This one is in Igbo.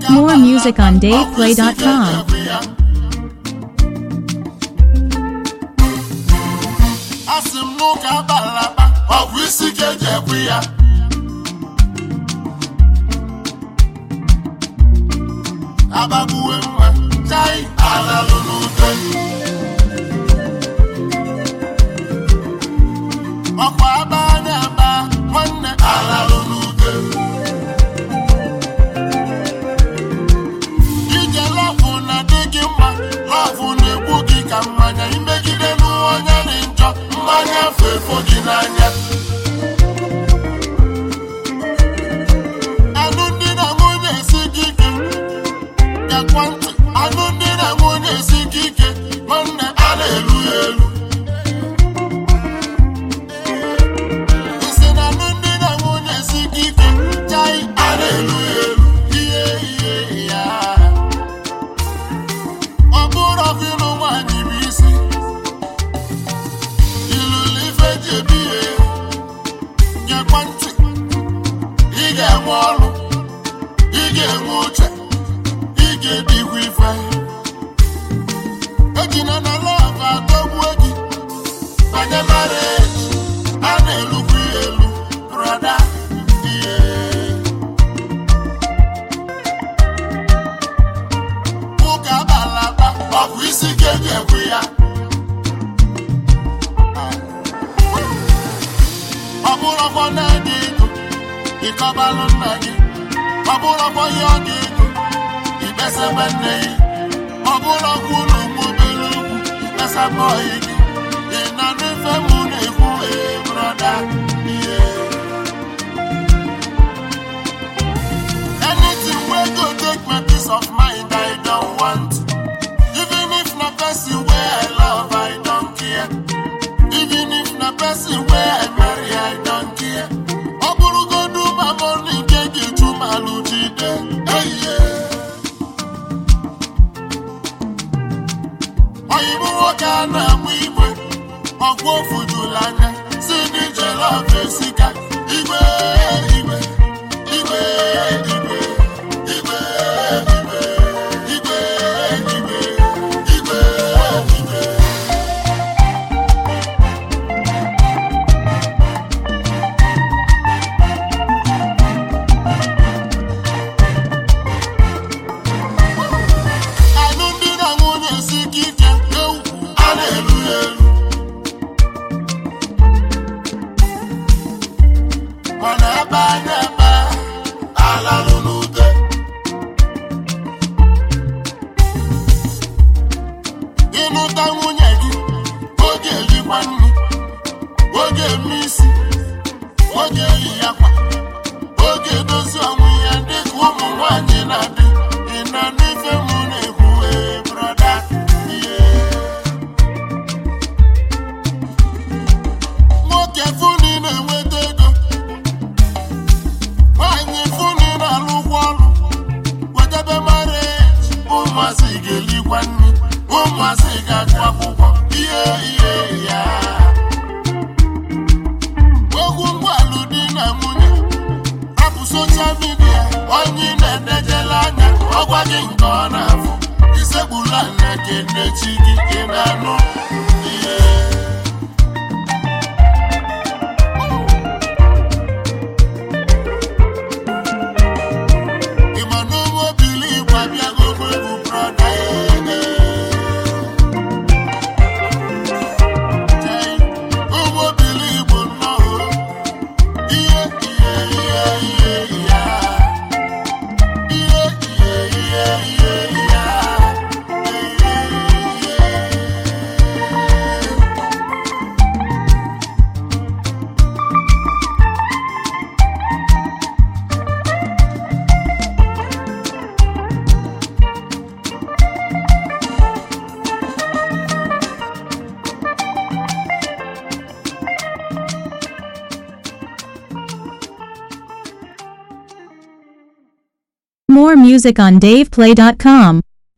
More music on DavePlay.com. Asim nuka balaba, ofisi keje kuya. Ababuwe mwa, chai alalunute. Okwa abane aba, mwane alalunute. Ije lafu na digi mwa, lafu nebugi kamanya. Imegide nuwanya ninjo, mwanya fefo ginanya. Anundi na mwenye sikike. Anundi na mwenye sikike. Mwane aleluelu. Ise na anundi na mwenye sikike. Chai aleluelu. Oburo vino wani bisi. Ilulife jebiye. Nye kwanti. Ige mwolu. Ige muche. Ige digwife. Ejina na love agobu egi. Banye marriage. Ane lukwi elu. Brother. Muka balaba. Ofu isi keje kuya. Oburo for nadigo. Ikobalo nagi. Oburo for yogigo. Ibese benei. Oburo kulu mubelu. Ibese boyigi. Ina nife mune kuwe brother. Anything wey go take my peace of mind, I don't want. Even if na person wey I love, I don't care. Even if na person wey I marry, I don't care. Oburu go do my money, keji to my lujide. Hey yeah. Oyibo woka na mwiwe, ogwo fujulanya. Sini jelo fesika, igwe, igwe, igwe, igwe, igwe, igwe, igwe, igwe, igwe, igwe. Anundi na mwenye sikike, aleluelu. Mana banaba, alalunute. Inuta nwunye gị, oge elikwa nri, oge emisi, oge eyi akwa, oge edozi ọnwụ ya dịka ụmụ nwanyị na-adị. Ị na n'ife mụ na-ekwu brọda ihe. Nwoke funi na-enweta ego, nwanyị funi na-alụkwa ọrụ. Wetebe marriage, ụmụazị ga-elikwa nri, ụmụazị ga-agụ akwụkwọ. Ihe ya. Okwu ngwalụ di na nwunye, hapụ social media, onye na-edejela anya, ọgwa gị nke ọ na-afụ. Isegbula nne gị nnechi gị, ị na-anụ ihe. Ịma na ụmụ obili Igbo abịago egwu brọda ede. Ụmụ obili Igbo nnọọ. Ihe ihe ihe ihe ya. Ihe ihe ihe ihe ya. More music on DavePlay.com.